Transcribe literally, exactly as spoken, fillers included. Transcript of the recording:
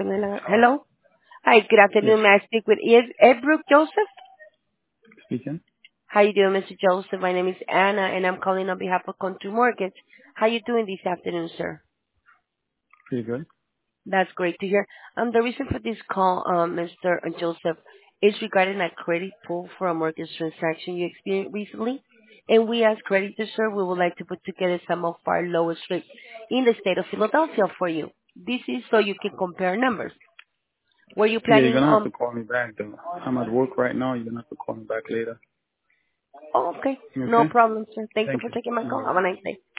que no la- Hello. Hi, good Yes, afternoon. May I speak with Ed, Edbrook Joseph? speaking. How you doing, Mister Joseph? My name is Anna, and I'm calling on behalf of Country Mortgage. How you doing this afternoon, sir? Pretty good. That's great to hear. Um, the reason for this call, um, Mister Joseph, is regarding a credit pull for a mortgage transaction you experienced recently. And we, as creditors, sir, we would like to put together some of our lowest rates in the state of Philadelphia for you. This is so you can compare numbers. Were you Yeah, you're planning gonna have on? to call me back though. I'm at work right now. You're gonna have to call me back later. Oh, okay, no Okay? problem, sir. Thank you Thank for you. taking my All call. right. Have a nice day.